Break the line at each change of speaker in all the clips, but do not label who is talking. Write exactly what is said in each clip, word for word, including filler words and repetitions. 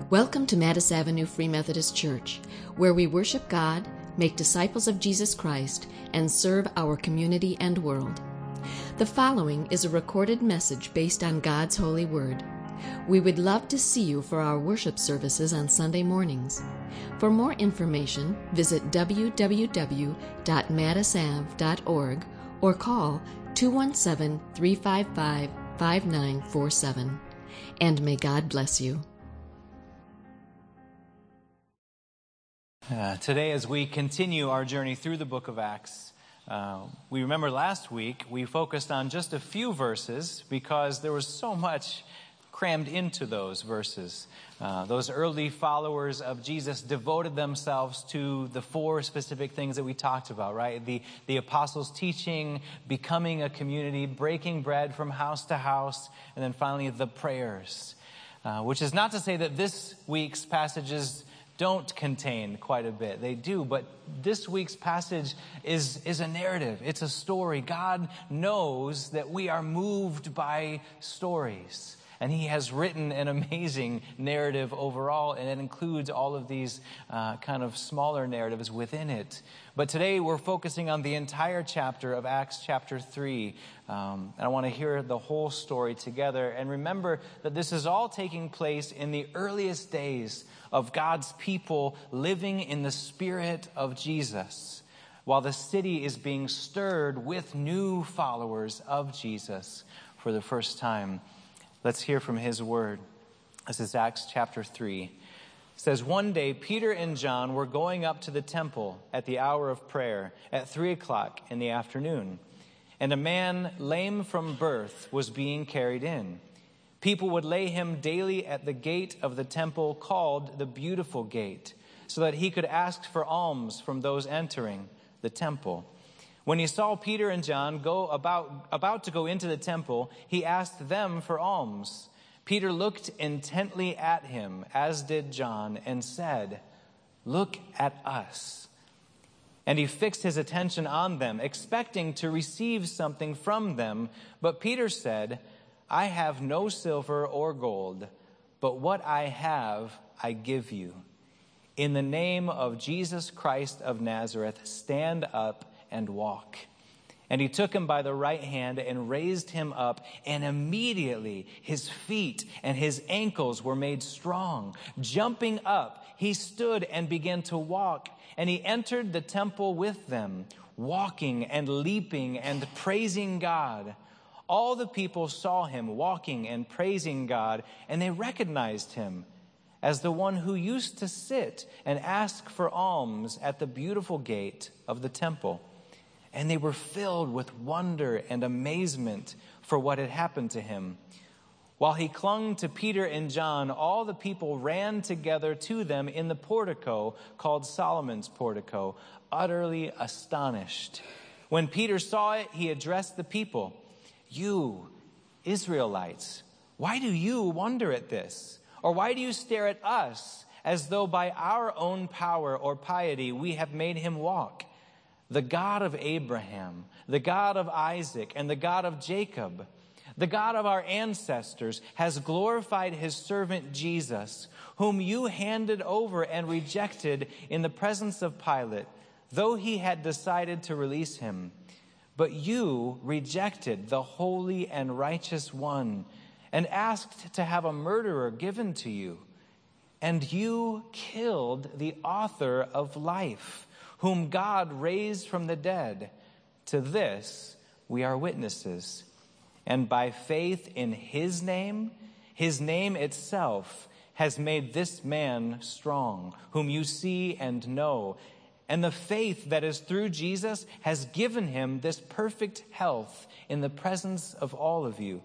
Welcome to Mattis Avenue Free Methodist Church, where we worship God, make disciples of Jesus Christ, and serve our community and world. The following is a recorded message based on God's holy word. We would love to see you for our worship services on Sunday mornings. For more information, visit w w w dot mattis av dot org or call two one seven, three five five, five nine four seven. And may God bless you.
Uh, today, as we continue our journey through the book of Acts, uh, we remember last week we focused on just a few verses because there was so much crammed into those verses. Uh, those early followers of Jesus devoted themselves to the four specific things that we talked about, right? The, the apostles' teaching, becoming a community, breaking bread from house to house, and then finally the prayers. Uh, which is not to say that this week's passages don't contain quite a bit. They do, but this week's passage is, is a narrative. It's a story. God knows that we are moved by stories. And he has written an amazing narrative overall, and it includes all of these uh, kind of smaller narratives within it. But today we're focusing on the entire chapter of Acts chapter three. Um, and I want to hear the whole story together. And remember that this is all taking place in the earliest days of God's people living in the Spirit of Jesus, while the city is being stirred with new followers of Jesus for the first time. Let's hear from his word. This is Acts chapter three. It says, "One day Peter and John were going up to the temple at the hour of prayer at three o'clock in the afternoon. And a man lame from birth was being carried in. People would lay him daily at the gate of the temple called the Beautiful Gate, so that he could ask for alms from those entering the temple. When he saw Peter and John go about, about to go into the temple, he asked them for alms. Peter looked intently at him, as did John, and said, 'Look at us.' And he fixed his attention on them, expecting to receive something from them. But Peter said, 'I have no silver or gold, but what I have I give you. In the name of Jesus Christ of Nazareth, stand up and walk.' And he took him by the right hand and raised him up, and immediately his feet and his ankles were made strong. Jumping up, he stood and began to walk, and he entered the temple with them, walking and leaping and praising God. All the people saw him walking and praising God, and they recognized him as the one who used to sit and ask for alms at the Beautiful Gate of the temple. And they were filled with wonder and amazement for what had happened to him. While he clung to Peter and John, all the people ran together to them in the portico called Solomon's portico, utterly astonished. When Peter saw it, he addressed the people, 'You Israelites, why do you wonder at this? Or why do you stare at us as though by our own power or piety we have made him walk? The God of Abraham, the God of Isaac, and the God of Jacob, the God of our ancestors, has glorified his servant Jesus, whom you handed over and rejected in the presence of Pilate, though he had decided to release him. But you rejected the holy and righteous one and asked to have a murderer given to you. And you killed the author of life, whom God raised from the dead. To this we are witnesses. And by faith in his name, his name itself has made this man strong, whom you see and know. And the faith that is through Jesus has given him this perfect health in the presence of all of you.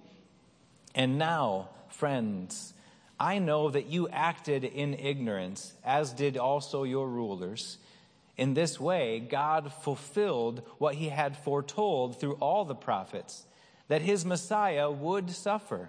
And now, friends, I know that you acted in ignorance, as did also your rulers. In this way, God fulfilled what he had foretold through all the prophets, that his Messiah would suffer.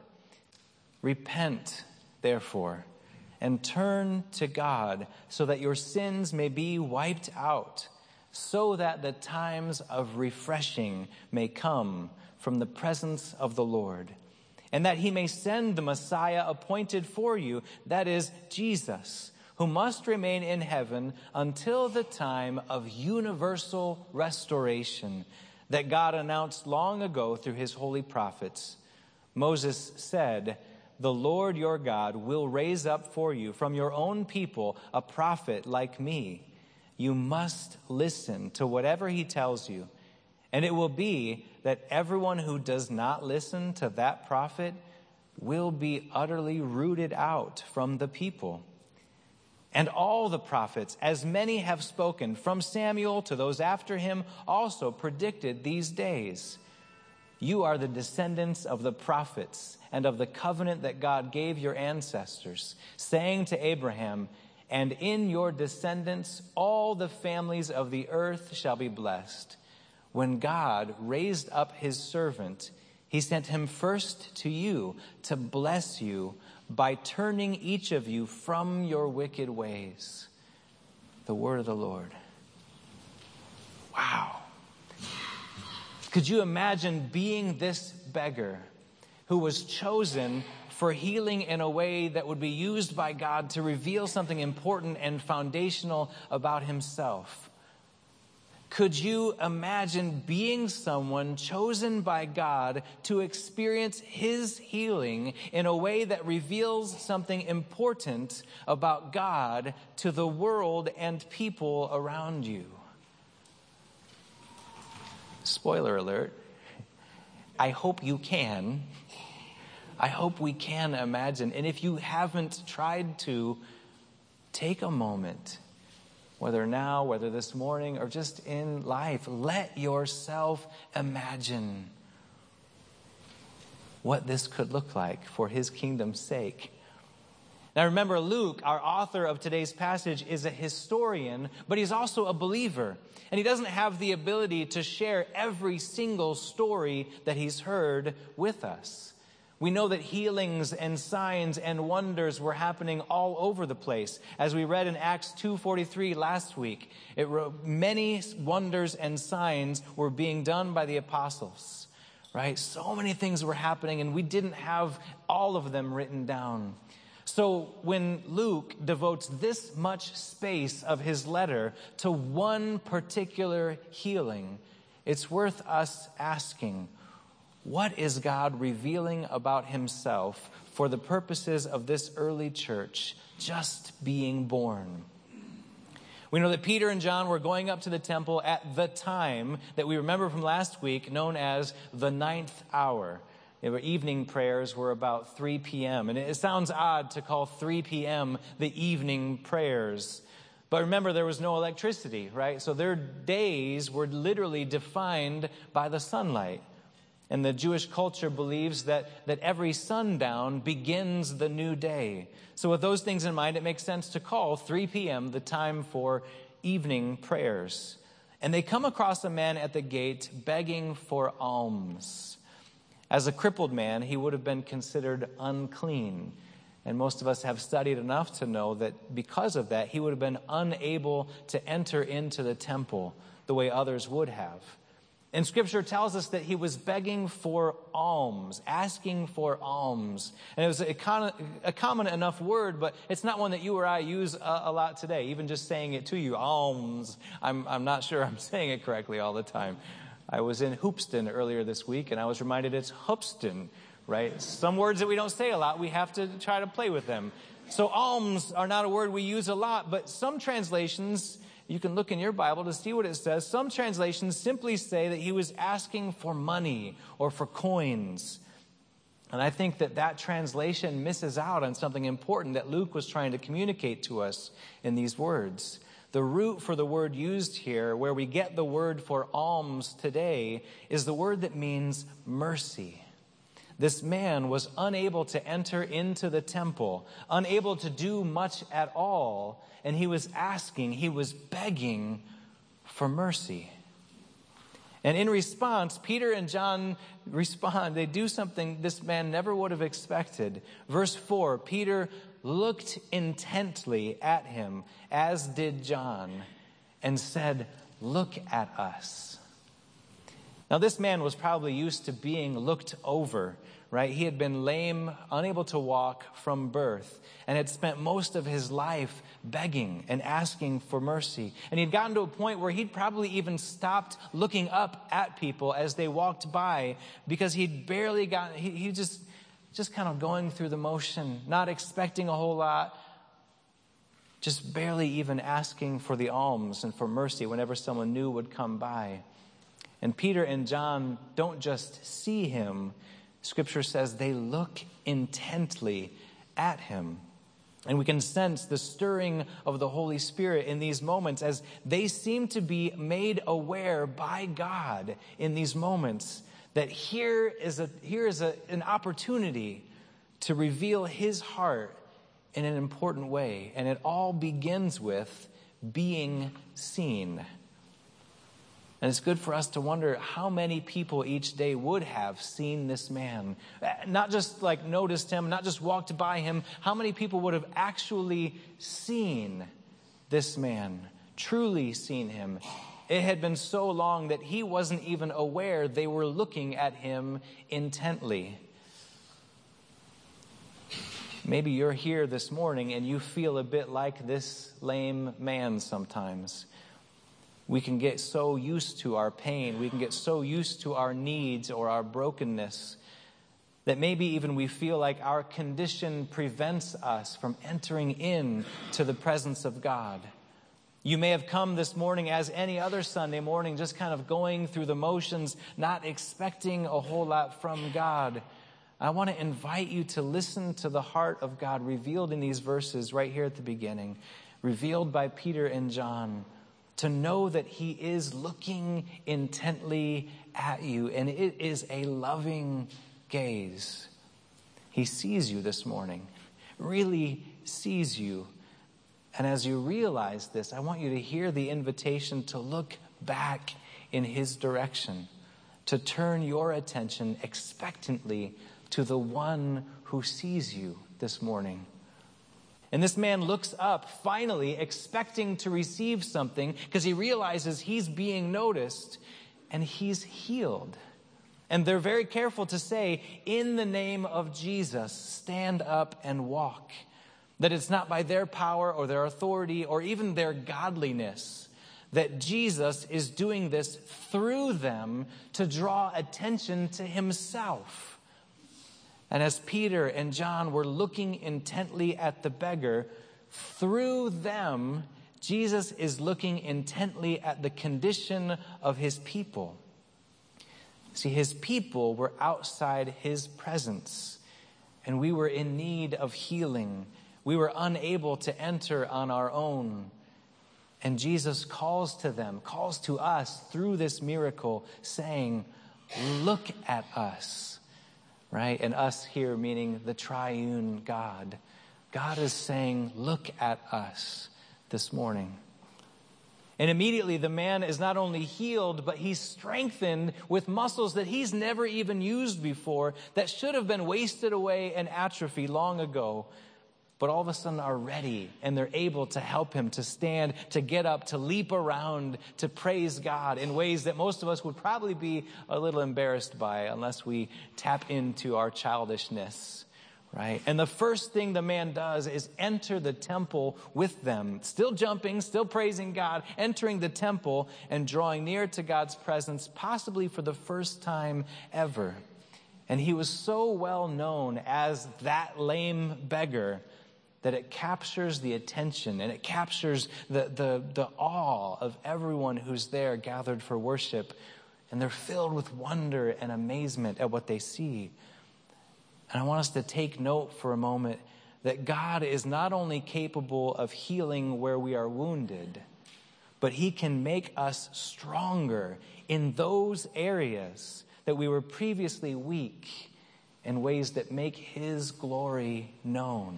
Repent, therefore, and turn to God, so that your sins may be wiped out, so that the times of refreshing may come from the presence of the Lord. and that he may send the Messiah appointed for you, that is, Jesus, who must remain in heaven until the time of universal restoration that God announced long ago through his holy prophets. Moses said, the Lord your God will raise up for you from your own people a prophet like me. You must listen to whatever he tells you. And it will be that everyone who does not listen to that prophet will be utterly rooted out from the people. And all the prophets, as many have spoken, from Samuel to those after him, also predicted these days. You are the descendants of the prophets and of the covenant that God gave your ancestors, saying to Abraham, and in your descendants all the families of the earth shall be blessed. When God raised up his servant, he sent him first to you to bless you by turning each of you from your wicked ways. The word of the Lord. Wow. Could you imagine being this beggar who was chosen for healing in a way that would be used by God to reveal something important and foundational about himself? Could you imagine being someone chosen by God to experience his healing in a way that reveals something important about God to the world and people around you? Spoiler alert, I hope you can. I hope we can imagine. And if you haven't tried to, take a moment, whether now, whether this morning, or just in life, let yourself imagine what this could look like for his kingdom's sake. Now remember, Luke, our author of today's passage, is a historian, but he's also a believer. And he doesn't have the ability to share every single story that he's heard with us. We know that healings and signs and wonders were happening all over the place. As we read in Acts two forty-three last week, it wrote, many wonders and signs were being done by the apostles, right? So many things were happening, and we didn't have all of them written down. So when Luke devotes this much space of his letter to one particular healing, it's worth us asking, what is God revealing about himself for the purposes of this early church just being born? We know that Peter and John were going up to the temple at the time that we remember from last week, known as the ninth hour. Their evening prayers were about three p.m. And it sounds odd to call three p.m. the evening prayers. But remember, there was no electricity, right? So their days were literally defined by the sunlight. And the Jewish culture believes that, that every sundown begins the new day. So with those things in mind, it makes sense to call three p.m. the time for evening prayers. And they come across a man at the gate begging for alms. As a crippled man, he would have been considered unclean. And most of us have studied enough to know that because of that, he would have been unable to enter into the temple the way others would have. And Scripture tells us that he was begging for alms, asking for alms. And it was a, con- a common enough word, but it's not one that you or I use a, a lot today. Even just saying it to you, alms, I'm, I'm not sure I'm saying it correctly all the time. I was in Hoopston earlier this week, and I was reminded it's Hoopston, right? Some words that we don't say a lot, we have to try to play with them. So alms are not a word we use a lot, but some translations, you can look in your Bible to see what it says. Some translations simply say that he was asking for money or for coins. And I think that that translation misses out on something important that Luke was trying to communicate to us in these words. The root for the word used here, where we get the word for alms today, is the word that means mercy. This man was unable to enter into the temple, unable to do much at all, and he was asking, he was begging for mercy. And in response, Peter and John respond. They do something this man never would have expected. Verse four, Peter looked intently at him, as did John, and said, "Look at us." Now, this man was probably used to being looked over, right? He had been lame, unable to walk from birth, and had spent most of his life begging and asking for mercy. And he'd gotten to a point where he'd probably even stopped looking up at people as they walked by, because he'd barely gotten, he, he just, just kind of going through the motion, not expecting a whole lot, just barely even asking for the alms and for mercy whenever someone new would come by. And Peter and John don't just see him. Scripture says they look intently at him. And we can sense the stirring of the Holy Spirit in these moments as they seem to be made aware by God in these moments that here is a here is a, an opportunity to reveal his heart in an important way. And it all begins with being seen. And it's good for us to wonder how many people each day would have seen this man. Not just like noticed him, not just walked by him. How many people would have actually seen this man, truly seen him? It had been so long that he wasn't even aware they were looking at him intently. Maybe you're here this morning and you feel a bit like this lame man sometimes. We can get so used to our pain. We can get so used to our needs or our brokenness that maybe even we feel like our condition prevents us from entering in to the presence of God. You may have come this morning as any other Sunday morning, just kind of going through the motions, not expecting a whole lot from God. I want to invite you to listen to the heart of God revealed in these verses right here at the beginning, revealed by Peter and John. To know that he is looking intently at you, and it is a loving gaze. He sees you this morning, really sees you. And as you realize this, I want you to hear the invitation to look back in his direction, to turn your attention expectantly to the one who sees you this morning. And this man looks up, finally, expecting to receive something because he realizes he's being noticed and he's healed. And they're very careful to say, in the name of Jesus, stand up and walk. That it's not by their power or their authority or even their godliness, that Jesus is doing this through them to draw attention to himself. And as Peter and John were looking intently at the beggar, through them, Jesus is looking intently at the condition of his people. See, his people were outside his presence, and we were in need of healing. We were unable to enter on our own. And Jesus calls to them, calls to us through this miracle, saying, look at us. Right? And us here meaning the triune God. God is saying, look at us this morning. And immediately the man is not only healed, but he's strengthened with muscles that he's never even used before, that should have been wasted away and atrophy long ago, but all of a sudden are ready, and they're able to help him to stand, to get up, to leap around, to praise God in ways that most of us would probably be a little embarrassed by unless we tap into our childishness, right? And the first thing the man does is enter the temple with them, still jumping, still praising God, entering the temple and drawing near to God's presence, possibly for the first time ever. And he was so well known as that lame beggar that it captures the attention and it captures the, the, the awe of everyone who's there gathered for worship. And they're filled with wonder and amazement at what they see. And I want us to take note for a moment that God is not only capable of healing where we are wounded, but he can make us stronger in those areas that we were previously weak in ways that make his glory known.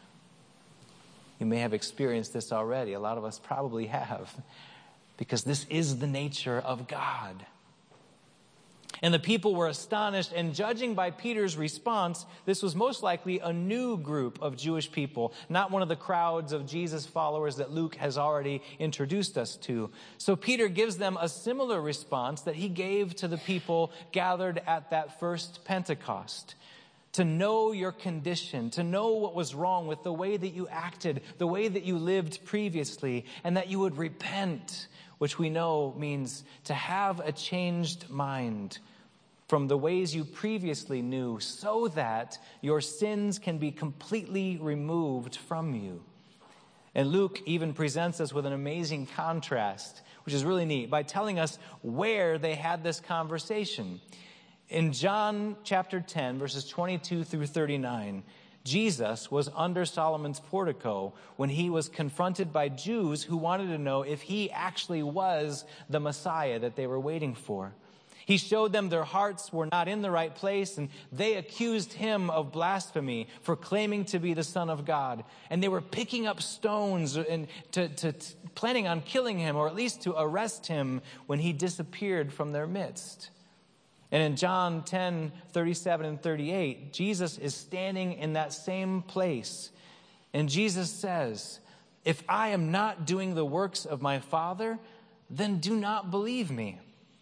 You may have experienced this already. A lot of us probably have, because this is the nature of God. And the people were astonished, and judging by Peter's response, this was most likely a new group of Jewish people, not one of the crowds of Jesus followers that Luke has already introduced us to. So Peter gives them a similar response that he gave to the people gathered at that first Pentecost. To know your condition, to know what was wrong with the way that you acted, the way that you lived previously, and that you would repent, which we know means to have a changed mind from the ways you previously knew, so that your sins can be completely removed from you. And Luke even presents us with an amazing contrast, which is really neat, by telling us where they had this conversation. In John chapter ten, verses twenty-two through thirty-nine, Jesus was under Solomon's portico when he was confronted by Jews who wanted to know if he actually was the Messiah that they were waiting for. He showed them their hearts were not in the right place, and they accused him of blasphemy for claiming to be the Son of God. And they were picking up stones and to, to, to planning on killing him, or at least to arrest him when he disappeared from their midst. And in John ten, thirty-seven and thirty-eight, Jesus is standing in that same place. And Jesus says, "If I am not doing the works of my Father, then do not believe me.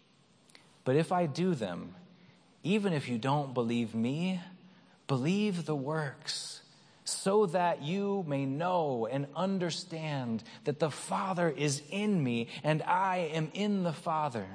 But if I do them, even if you don't believe me, believe the works, so that you may know and understand that the Father is in me and I am in the Father."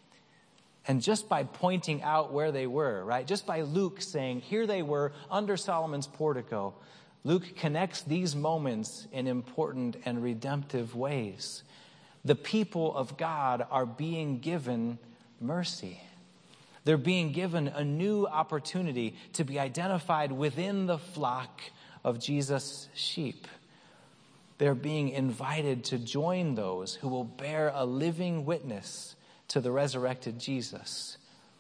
And just by pointing out where they were, right? Just by Luke saying, here they were under Solomon's portico, Luke connects these moments in important and redemptive ways. The people of God are being given mercy. They're being given a new opportunity to be identified within the flock of Jesus' sheep. They're being invited to join those who will bear a living witness to the resurrected Jesus.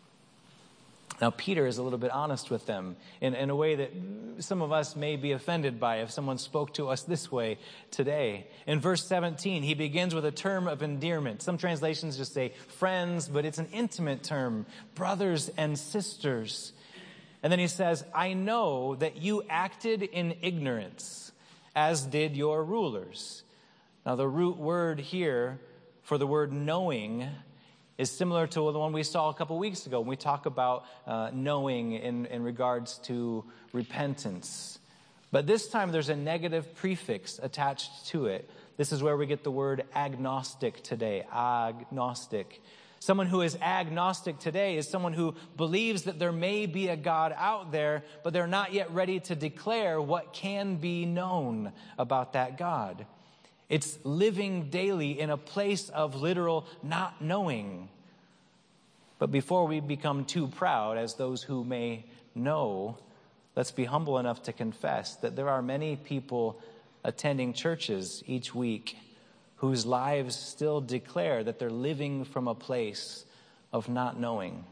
Now, Peter is a little bit honest with them in, in a way that some of us may be offended by if someone spoke to us this way today. In verse seventeen, he begins with a term of endearment. Some translations just say friends, but it's an intimate term, brothers and sisters. And then he says, "I know that you acted in ignorance, as did your rulers." Now, the root word here for the word knowing is similar to the one we saw a couple weeks ago when we talk about uh, knowing in, in regards to repentance. But this time there's a negative prefix attached to it. This is where we get the word agnostic today, agnostic. Someone who is agnostic today is someone who believes that there may be a God out there, but they're not yet ready to declare what can be known about that God. It's living daily in a place of literal not knowing. But before we become too proud as those who may know, let's be humble enough to confess that there are many people attending churches each week whose lives still declare that they're living from a place of not knowing.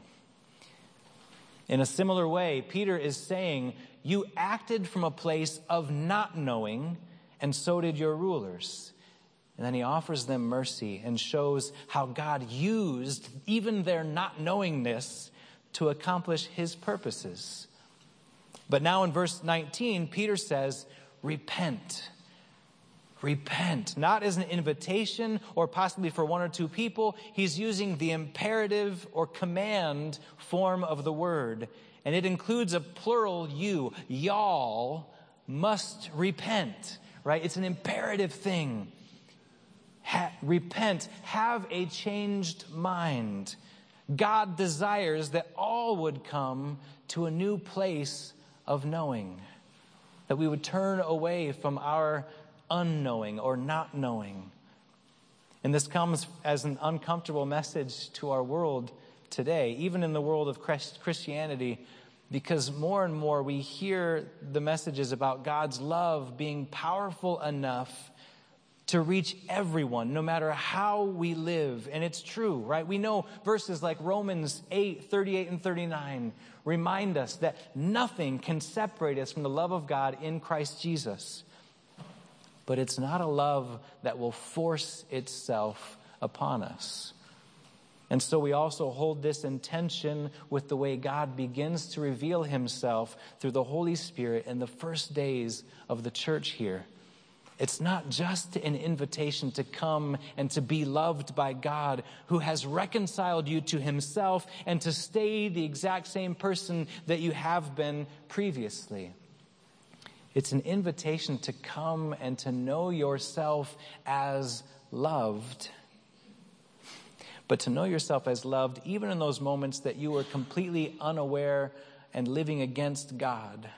In a similar way, Peter is saying, you acted from a place of not knowing, and so did your rulers. And then he offers them mercy and shows how God used even their not knowingness to accomplish his purposes. But now in verse nineteen, Peter says, repent. Repent. Not as an invitation or possibly for one or two people. He's using the imperative or command form of the word. And it includes a plural you. Y'all must repent. Right? It's an imperative thing. Ha- repent. Have a changed mind. God desires that all would come to a new place of knowing. That we would turn away from our unknowing or not knowing. And this comes as an uncomfortable message to our world today, even in the world of Christianity, because more and more we hear the messages about God's love being powerful enough to reach everyone, no matter how we live. And it's true, right? We know verses like Romans eight, thirty-eight and thirty-nine remind us that nothing can separate us from the love of God in Christ Jesus. But it's not a love that will force itself upon us. And so we also hold this in tension with the way God begins to reveal himself through the Holy Spirit in the first days of the church here. It's not just an invitation to come and to be loved by God, who has reconciled you to himself, and to stay the exact same person that you have been previously. It's an invitation to come and to know yourself as loved. But to know yourself as loved, even in those moments that you were completely unaware and living against God.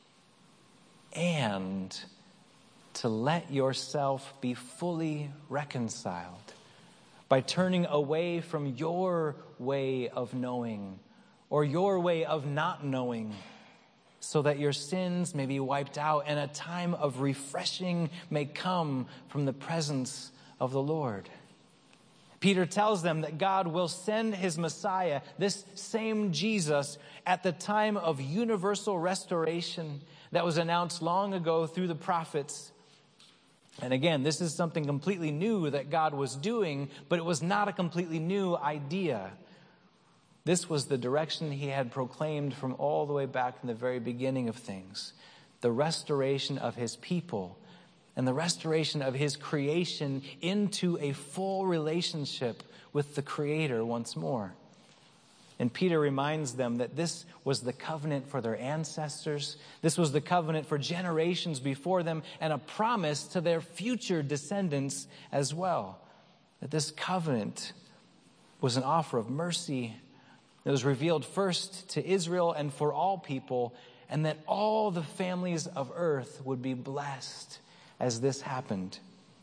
And to let yourself be fully reconciled by turning away from your way of knowing or your way of not knowing, so that your sins may be wiped out and a time of refreshing may come from the presence of the Lord. Peter tells them that God will send his Messiah, this same Jesus, at the time of universal restoration that was announced long ago through the prophets. And again, this is something completely new that God was doing, but it was not a completely new idea. This was the direction he had proclaimed from all the way back in the very beginning of things. The restoration of his people and the restoration of his creation into a full relationship with the Creator once more. And Peter reminds them that this was the covenant for their ancestors. This was the covenant for generations before them, and a promise to their future descendants as well. That this covenant was an offer of mercy that was revealed first to Israel and for all people, and that all the families of earth would be blessed as this happened.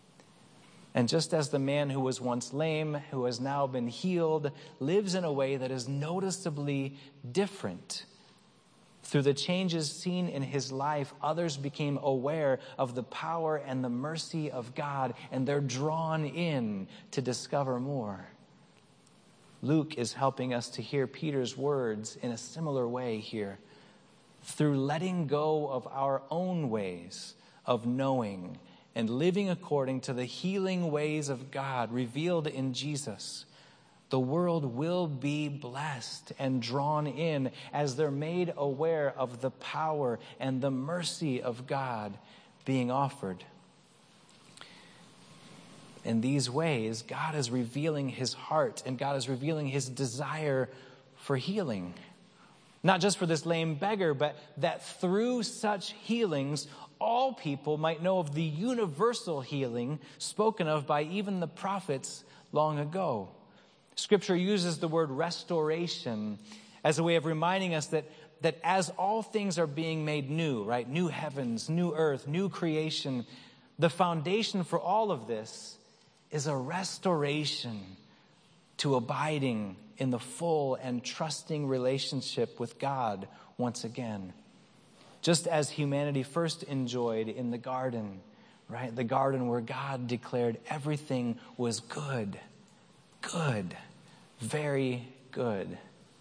And just as the man who was once lame, who has now been healed, lives in a way that is noticeably different, through the changes seen in his life, others became aware of the power and the mercy of God, and they're drawn in to discover more. Luke is helping us to hear Peter's words in a similar way here. Through letting go of our own ways of knowing and living according to the healing ways of God revealed in Jesus, the world will be blessed and drawn in as they're made aware of the power and the mercy of God being offered. In these ways, God is revealing his heart and God is revealing his desire for healing. Not just for this lame beggar, but that through such healings, all people might know of the universal healing spoken of by even the prophets long ago. Scripture uses the word restoration as a way of reminding us that, that as all things are being made new, right? New heavens, new earth, new creation, the foundation for all of this is a restoration to abiding in the full and trusting relationship with God once again. Just as humanity first enjoyed in the garden, right? The garden where God declared everything was good, good, very good.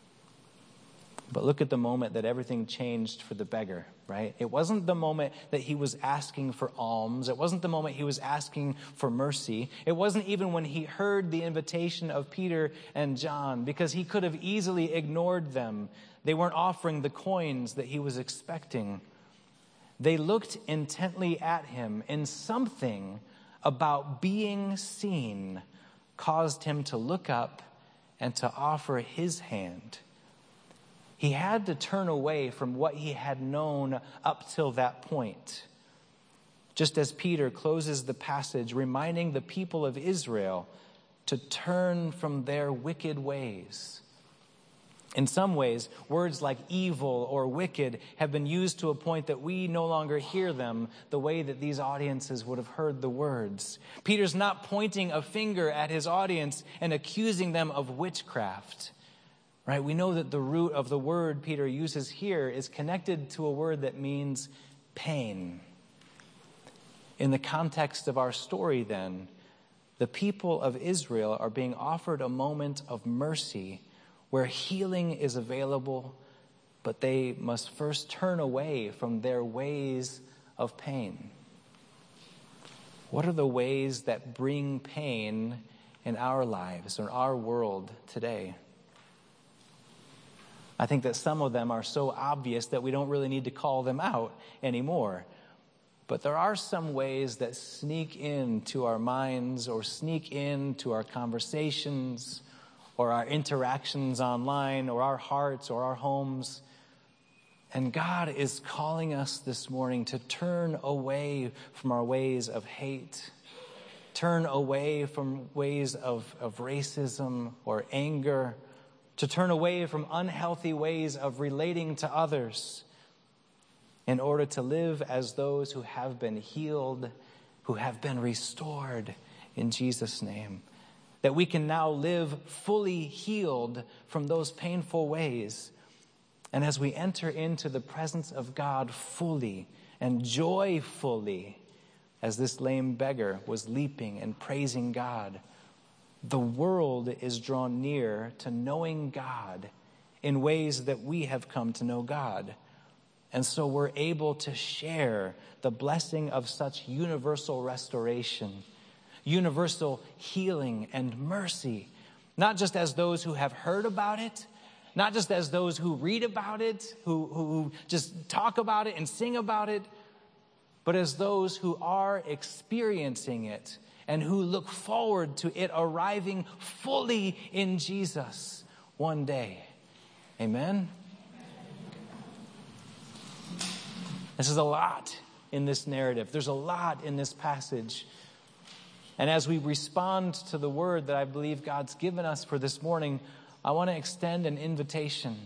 But look at the moment that everything changed for the beggar, right? It wasn't the moment that he was asking for alms. It wasn't the moment he was asking for mercy. It wasn't even when he heard the invitation of Peter and John, because he could have easily ignored them. They weren't offering the coins that he was expecting. They looked intently at him, and something about being seen caused him to look up and to offer his hand. He had to turn away from what he had known up till that point. Just as Peter closes the passage, reminding the people of Israel to turn from their wicked ways. In some ways, words like evil or wicked have been used to a point that we no longer hear them the way that these audiences would have heard the words. Peter's not pointing a finger at his audience and accusing them of witchcraft. Right? We know that the root of the word Peter uses here is connected to a word that means pain. In the context of our story, then, the people of Israel are being offered a moment of mercy where healing is available, but they must first turn away from their ways of pain. What are the ways that bring pain in our lives or our world today. I think that some of them are so obvious that we don't really need to call them out anymore. But there are some ways that sneak into our minds or sneak into our conversations or our interactions online or our hearts or our homes. And God is calling us this morning to turn away from our ways of hate, turn away from ways of, of racism or anger, to turn away from unhealthy ways of relating to others, in order to live as those who have been healed, who have been restored in Jesus' name. That we can now live fully healed from those painful ways. And as we enter into the presence of God fully and joyfully, as this lame beggar was leaping and praising God, the world is drawn near to knowing God in ways that we have come to know God. And so we're able to share the blessing of such universal restoration, universal healing and mercy, not just as those who have heard about it, not just as those who read about it, who, who just talk about it and sing about it, but as those who are experiencing it and who look forward to it arriving fully in Jesus one day. Amen? This is a lot in this narrative. There's a lot in this passage. And as we respond to the word that I believe God's given us for this morning, I want to extend an invitation.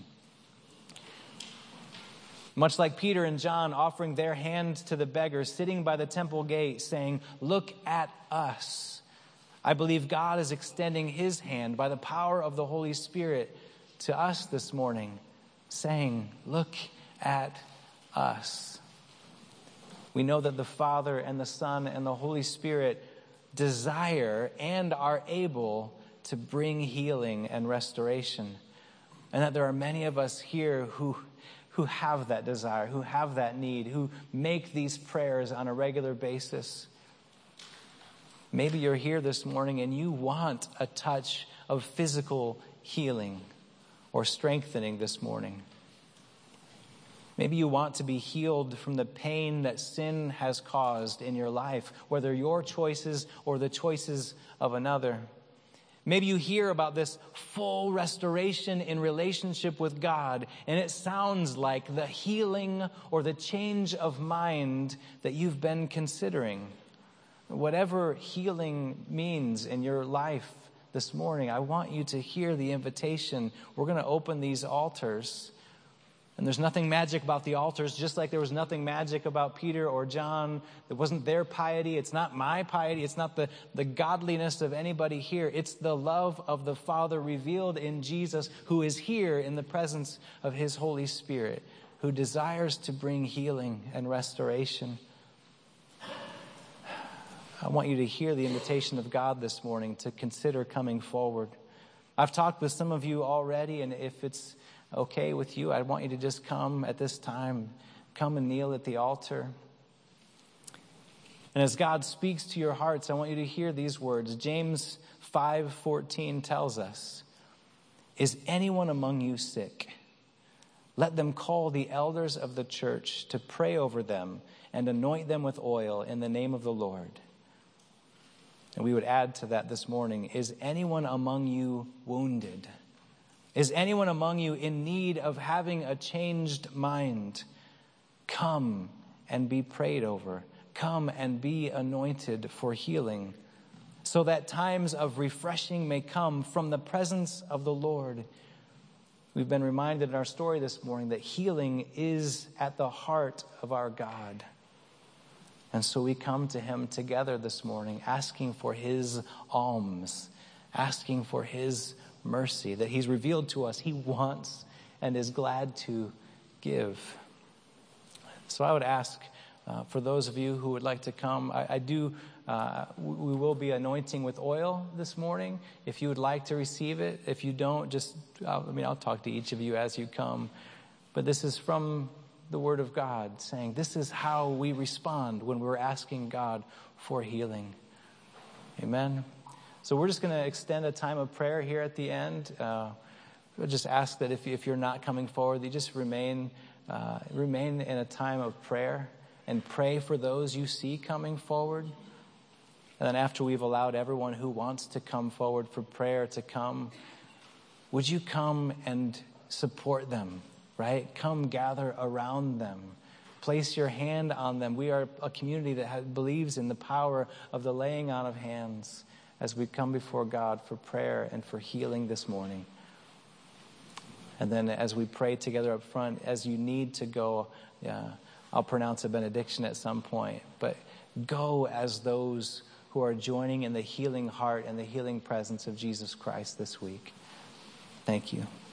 Much like Peter and John offering their hand to the beggar sitting by the temple gate saying, "Look at us." I believe God is extending his hand by the power of the Holy Spirit to us this morning, saying, "Look at us." We know that the Father and the Son and the Holy Spirit desire and are able to bring healing and restoration. And that there are many of us here who, who have that desire, who have that need, who make these prayers on a regular basis. Maybe you're here this morning and you want a touch of physical healing or strengthening this morning. Maybe you want to be healed from the pain that sin has caused in your life, whether your choices or the choices of another. Maybe you hear about this full restoration in relationship with God, and it sounds like the healing or the change of mind that you've been considering. Whatever healing means in your life this morning, I want you to hear the invitation. We're going to open these altars. And there's nothing magic about the altars, just like there was nothing magic about Peter or John. It wasn't their piety. It's not my piety. It's not the, the godliness of anybody here. It's the love of the Father revealed in Jesus, who is here in the presence of his Holy Spirit, who desires to bring healing and restoration. I want you to hear the invitation of God this morning to consider coming forward. I've talked with some of you already, and if it's okay with you, I want you to just come at this time, come and kneel at the altar. And as God speaks to your hearts, I want you to hear these words. James five fourteen tells us, "Is anyone among you sick? Let them call the elders of the church to pray over them and anoint them with oil in the name of the Lord." And we would add to that this morning, is anyone among you wounded? Is anyone among you in need of having a changed mind? Come and be prayed over. Come and be anointed for healing, so that times of refreshing may come from the presence of the Lord. We've been reminded in our story this morning that healing is at the heart of our God. And so we come to him together this morning, asking for his alms, asking for his mercy that he's revealed to us he wants and is glad to give. So I would ask uh, for those of you who would like to come, I, I do, uh, we will be anointing with oil this morning. If you would like to receive it, if you don't, just, uh, I mean, I'll talk to each of you as you come. But this is from the Word of God, saying this is how we respond when we're asking God for healing. Amen. So we're just going to extend a time of prayer here at the end. Uh, we'll just ask that if, if you're not coming forward, you just remain, uh, remain in a time of prayer and pray for those you see coming forward. And then after we've allowed everyone who wants to come forward for prayer to come, would you come and support them, right? Come gather around them. Place your hand on them. We are a community that has, believes in the power of the laying on of hands as we come before God for prayer and for healing this morning. And then as we pray together up front, as you need to go, yeah, I'll pronounce a benediction at some point, but go as those who are joining in the healing heart and the healing presence of Jesus Christ this week. Thank you.